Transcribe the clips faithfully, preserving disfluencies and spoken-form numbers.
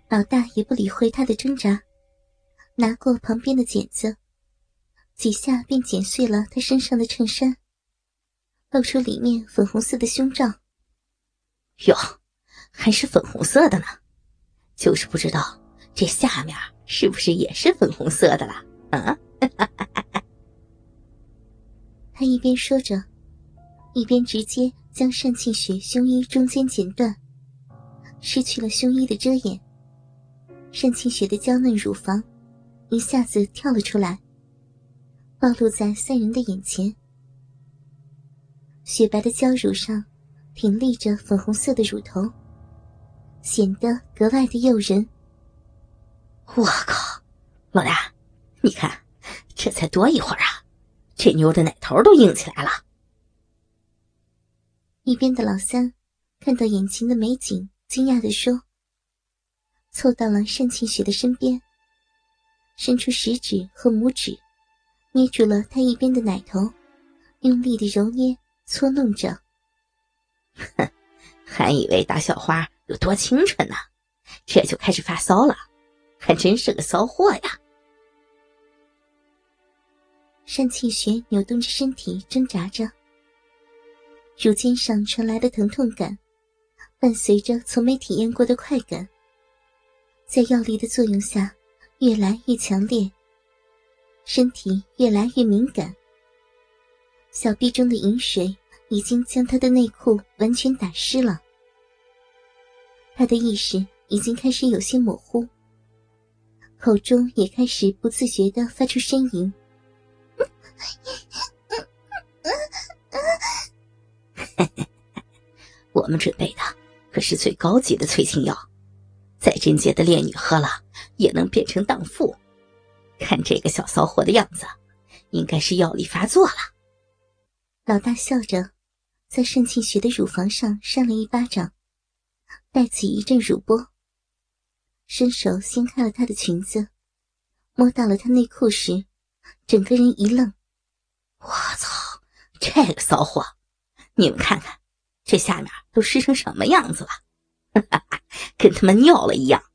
老大也不理会他的挣扎，拿过旁边的剪子，几下便剪碎了他身上的衬衫，露出里面粉红色的胸罩。 哟，还是粉红色的呢，就是不知道这下面是不是也是粉红色的了啊？ 他一边说着，一边直接将单庆雪胸衣中间剪断，失去了胸衣的遮掩。单庆雪的娇嫩乳房一下子跳了出来，暴露在三人的眼前。雪白的娇乳上挺立着粉红色的乳头，显得格外的诱人。 我靠，老大，你看这才多一会儿啊，这妞的奶头都硬起来了。 一边的老三看到眼前的美景，惊讶地说，凑到了单庆雪的身边，伸出食指和拇指捏住了她一边的奶头，用力地揉捏搓弄着。 哼，还以为大小花有多清纯呢，这就开始发骚了，还真是个骚货呀。 单庆雪扭动着身体挣扎着，乳尖上传来的疼痛感伴随着从没体验过的快感，在药力的作用下越来越强烈，身体越来越敏感。小臂中的饮水已经将他的内裤完全打湿了，他的意识已经开始有些模糊，口中也开始不自觉地发出呻吟。 我们准备的可是最高级的催情药，在贞洁的烈女喝了也能变成荡妇，看这个小骚货的样子，应该是药力发作了。 老大笑着在单庆雪的乳房上扇了一巴掌，带起一阵乳波，伸手掀开了她的裙子，摸到了她内裤时，整个人一愣。 我操，这个骚货，你们看看这下面都湿成什么样子了，跟他们尿了一样。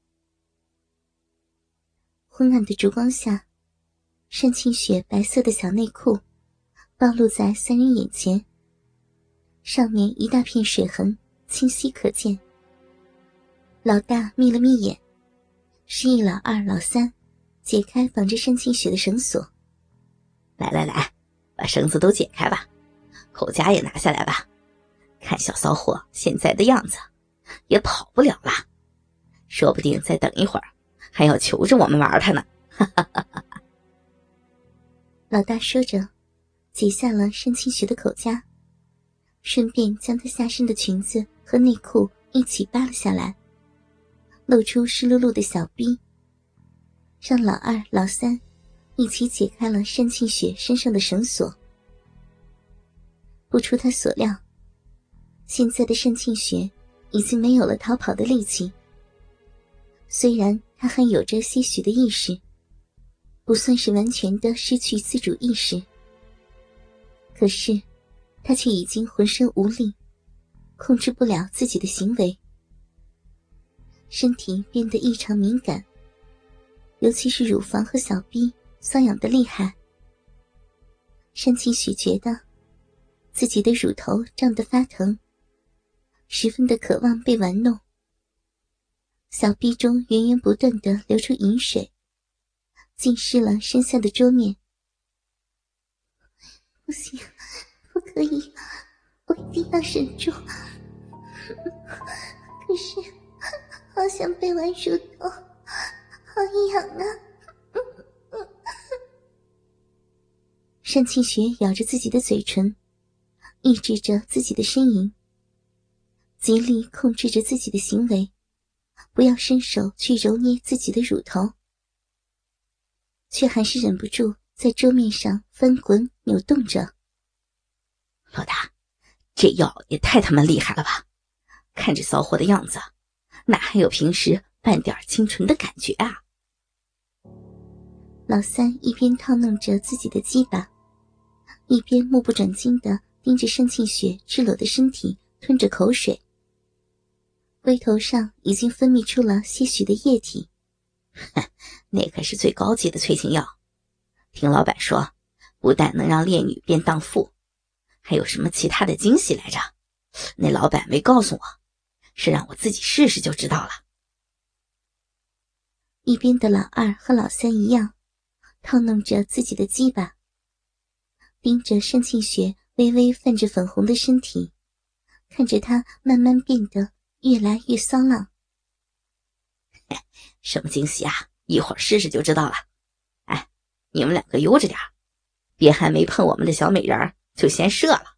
昏暗的烛光下，单庆雪白色的小内裤暴露在三人眼前，上面一大片水痕清晰可见。老大眯了眯眼，示意老二老三解开绑着单庆雪的绳索。 来来来，把绳子都解开吧，口夹也拿下来吧，看小骚货现在的样子也跑不了了，说不定再等一会儿还要求着我们玩他呢。 老大说着解下了单庆雪的口夹，顺便将她下身的裙子和内裤一起扒了下来，露出湿漉漉的小臂，让老二老三一起解开了单庆雪身上的绳索。不出他所料，现在的单庆雪已经没有了逃跑的力气，虽然她还有着些许的意识，不算是完全的失去自主意识，可是她却已经浑身无力，控制不了自己的行为，身体变得异常敏感，尤其是乳房和小臂瘙痒得厉害。单庆雪觉得自己的乳头胀得发疼，十分的渴望被玩弄，小臂中源源不断地流出饮水，浸湿了身下的桌面。不行，不可以，我一定要忍住。可是好想被玩乳头，好痒啊。单庆雪咬着自己的嘴唇，抑制着自己的呻吟，极力控制着自己的行为，不要伸手去揉捏自己的乳头，却还是忍不住在桌面上翻滚扭动着。 老大，这药也太他妈厉害了吧，看这骚货的样子，哪还有平时半点清纯的感觉啊。 老三一边套弄着自己的鸡巴，一边目不转睛地盯着单庆雪赤裸的身体，吞着口水。 龟头上已经分泌出了些许的液体。 那可是最高级的催情药，听老板说不但能让烈女变荡妇，还有什么其他的惊喜来着，那老板没告诉我，是让我自己试试就知道了。 一边的老二和老三一样，套弄着自己的鸡巴，盯着单庆雪微微泛着粉红的身体，看着她慢慢变得越来越骚浪。 什么惊喜啊，一会儿试试就知道了。哎，你们两个悠着点，别还没碰我们的小美人儿就先射了。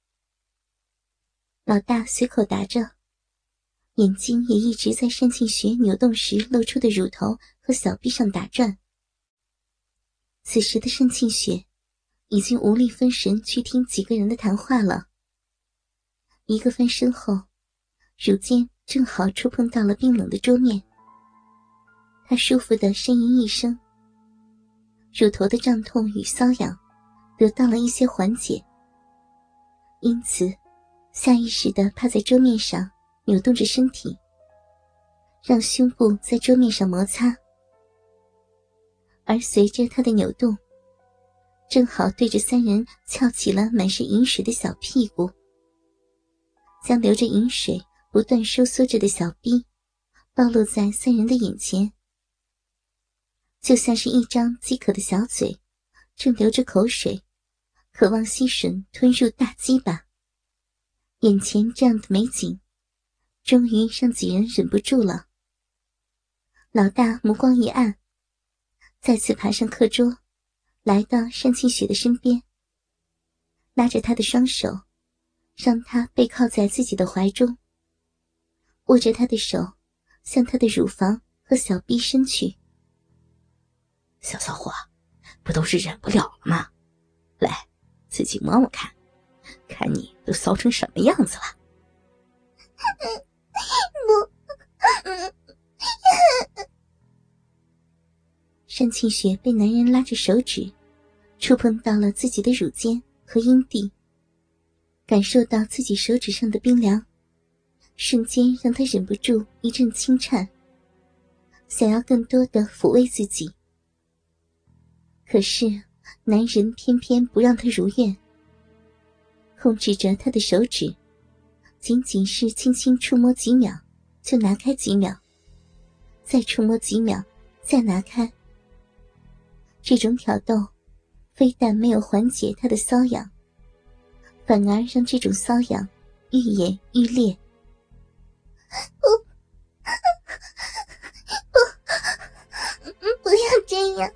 老大随口答着，眼睛也一直在单庆雪扭动时露出的乳头和小臂上打转。此时的单庆雪已经无力分神去听几个人的谈话了。一个翻身后，乳尖正好触碰到了冰冷的桌面，她舒服地呻吟一声，乳头的胀痛与瘙痒得到了一些缓解，因此下意识地趴在桌面上扭动着身体，让胸部在桌面上摩擦。而随着她的扭动，正好对着三人翘起了满是饮水的小屁股，将流着饮水不断收缩着的小臂暴露在三人的眼前，就像是一张饥渴的小嘴正流着口水，渴望吸吮吞入大鸡巴。眼前这样的美景终于让几人忍不住了。老大目光一暗，再次爬上课桌，来到单庆雪的身边，拉着她的双手，让她背靠在自己的怀中，握着她的手向她的乳房和小臂伸去。 小骚货，不都是忍不了了吗？来，自己摸摸看，看你都骚成什么样子了。 不，单庆雪被男人拉着手指触碰到了自己的乳尖和阴蒂，感受到自己手指上的冰凉，瞬间让她忍不住一阵轻颤，想要更多的抚慰自己。可是男人偏偏不让她如愿，控制着她的手指仅仅是轻轻触摸几秒就拿开几秒，再触摸几秒再拿开。这种挑逗非但没有缓解她的瘙痒，反而让这种瘙痒愈演愈烈。不，不，不要这样！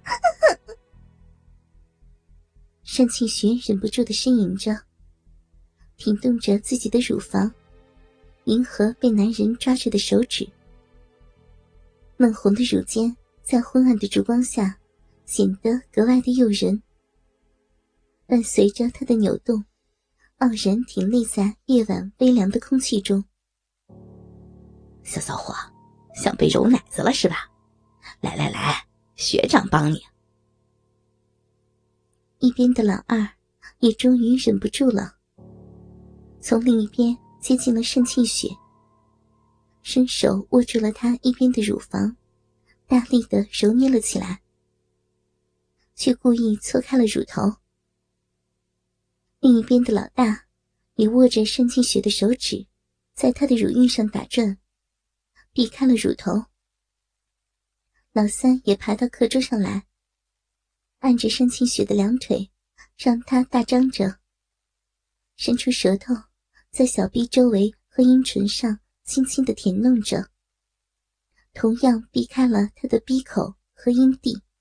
单庆雪忍不住地呻吟着，挺动着自己的乳房，迎合被男人抓着的手指。嫩红的乳尖在昏暗的烛光下显得格外的诱人，伴随着她的扭动，傲然挺立在夜晚微凉的空气中。 小骚货，想被揉奶子了是吧？来来来，学长帮你。 一边的老二也终于忍不住了，从另一边接近了单庆雪，伸手握住了她一边的乳房，大力地揉捏了起来，却故意错开了乳头。另一边的老大也握着单庆雪的手指，在她的乳晕上打转，避开了乳头。老三也爬到课桌上来，按着单庆雪的两腿，让她大张着，伸出舌头在小臂周围和阴唇上轻轻地舔弄着，同样避开了她的鼻口和阴蒂。